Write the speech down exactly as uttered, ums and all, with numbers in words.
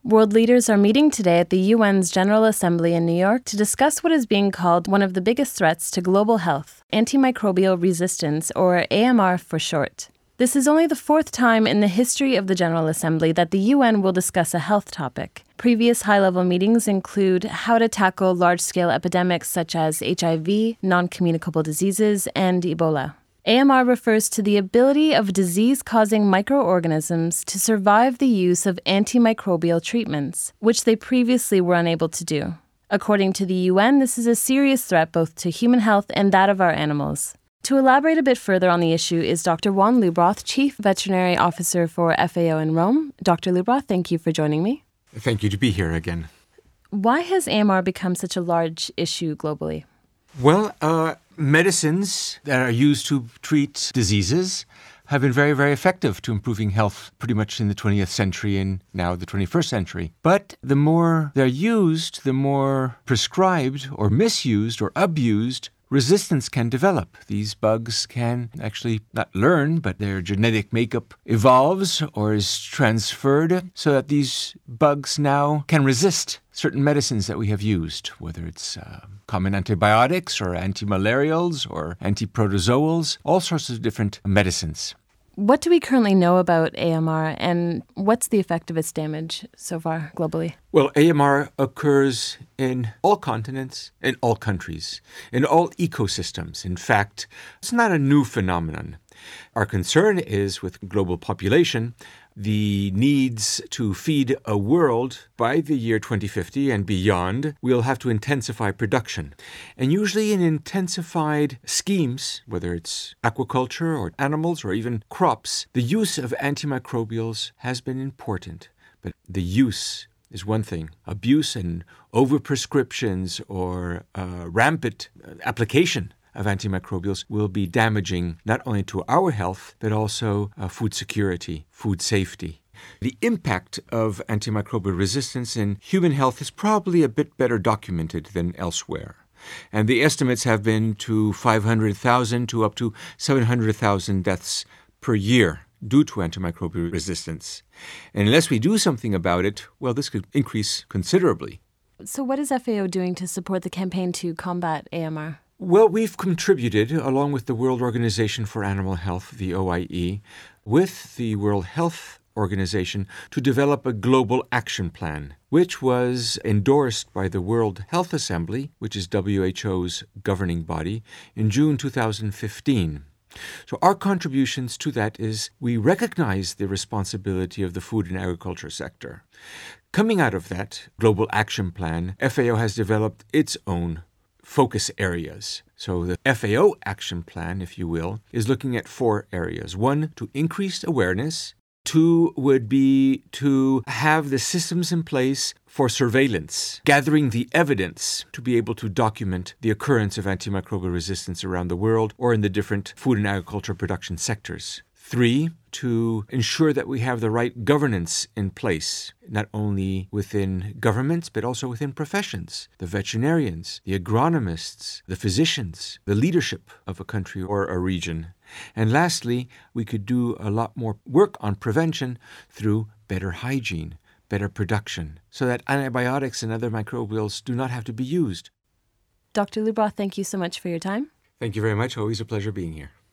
World leaders are meeting today at the U N's General Assembly in New York to discuss what is being called one of the biggest threats to global health, antimicrobial resistance, or A M R for short. This is only the fourth time in the history of the General Assembly that the U N will discuss a health topic. Previous high-level meetings include how to tackle large-scale epidemics such as H I V, non-communicable diseases, and Ebola. A M R refers to the ability of disease-causing microorganisms to survive the use of antimicrobial treatments, which they previously were unable to do. According to the U N, this is a serious threat both to human health and that of our animals. To elaborate a bit further on the issue is Doctor Juan Lubroth, Chief Veterinary Officer for F A O in Rome. Doctor Lubroth, thank you for joining me. Thank you to be here again. Why has A M R become such a large issue globally? Well, uh, medicines that are used to treat diseases have been very, very effective to improving health pretty much in the twentieth century and now the twenty-first century. But the more they're used, the more prescribed or misused or abused resistance can develop. These bugs can actually not learn, but their genetic makeup evolves or is transferred so that these bugs now can resist certain medicines that we have used, whether it's uh, common antibiotics or antimalarials or antiprotozoals, all sorts of different medicines. What do we currently know about A M R, and what's the effect of its damage so far globally? Well, A M R occurs in all continents, in all countries, in all ecosystems. In fact, it's not a new phenomenon. Our concern is with global population, the needs to feed a world by the year twenty fifty and beyond. We'll have to intensify production. And usually in intensified schemes, whether it's aquaculture or animals or even crops, the use of antimicrobials has been important. But the use is one thing. Abuse and overprescriptions or uh, rampant application of antimicrobials will be damaging not only to our health, but also uh, food security, food safety. The impact of antimicrobial resistance in human health is probably a bit better documented than elsewhere. And the estimates have been to five hundred thousand to up to seven hundred thousand deaths per year due to antimicrobial resistance. And unless we do something about it, well, this could increase considerably. So what is F A O doing to support the campaign to combat A M R? Well, we've contributed, along with the World Organization for Animal Health, the O I E, with the World Health Organization to develop a global action plan, which was endorsed by the World Health Assembly, which is W H O's governing body, in June two thousand fifteen. So our contributions to that is we recognize the responsibility of the food and agriculture sector. Coming out of that global action plan, F A O has developed its own focus areas. So the F A O action plan, if you will, is looking at four areas. One, to increase awareness. Two would be to have the systems in place for surveillance, gathering the evidence to be able to document the occurrence of antimicrobial resistance around the world or in the different food and agriculture production sectors. Three, to ensure that we have the right governance in place, not only within governments, but also within professions, the veterinarians, the agronomists, the physicians, the leadership of a country or a region. And lastly, we could do a lot more work on prevention through better hygiene, better production, so that antibiotics and other microbials do not have to be used. Doctor Lubroth, thank you so much for your time. Thank you very much. Always a pleasure being here.